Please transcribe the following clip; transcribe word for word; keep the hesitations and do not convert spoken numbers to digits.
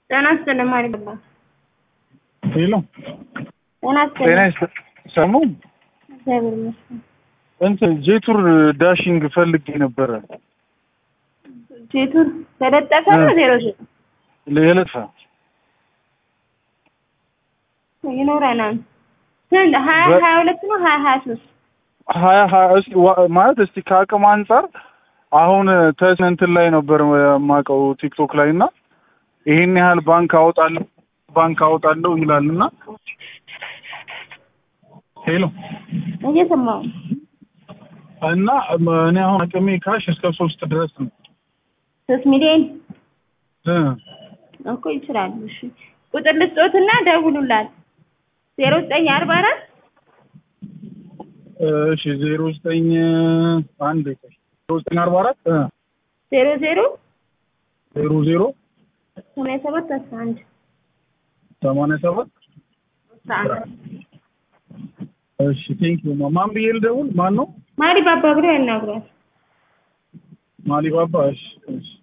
ጤናስ ለማሪ ባባ ሄሎ ጤናስ ጤናስ ሰሙ ዘብርም እንት ጄቱር ዳሽንግ ፈልጌ ነበር ጄቱር ተለጠፈ ነው ዜሮ ዜሮ ለየለፋ ይኖራናል ስንት ሀያ ሀያ ሁለት ነው ሀያ ሀያ ሶስት ሀያ ሀያ ማለት እስቲ ከአቅም አንፃር አሁን ተስነንትን ላይ ነበር ማቀው ቲክቶክ ላይና ይሄን ያህል ባንክ አወጣለሁ ባንክ አወጣለሁ ይላልና ሄሎ እየሰማው እና እኔ አሁን አቅሜ ካሽ እስከ ሶስት ድረስ ነው ሶስት ሚሊዮን እ እኮ ይችላል እሺ ቁጥር ልስጦትና ደውሉላት ዜሮ ዘጠኝ አርባ አራት እሺ ዜሮ ዘጠኝ አንድ ዜሮ ዘጠኝ አርባ አራት ዜሮ ዜሮ ዜሮ ዜሮ ሰማንያ ሰባት አስራ አንድ ሰማንያ ሰባት አስራ አንድ እሺ ቴንክ ዩ ማን ብዬ ልደውል ማን ነው ማሊ ባባ ብሎ ያናግራል ማሊ ባባ እሺ